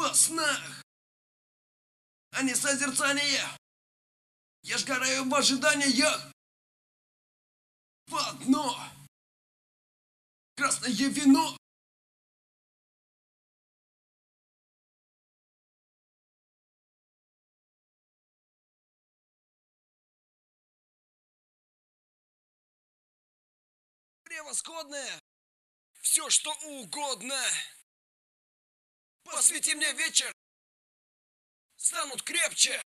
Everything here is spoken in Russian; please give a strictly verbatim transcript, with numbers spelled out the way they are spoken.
во снах, а не созерцание. Я сгораю в ожиданиях в одно красное вино. Превосходное, все что угодно. Посвяти мне вечер, станут крепче.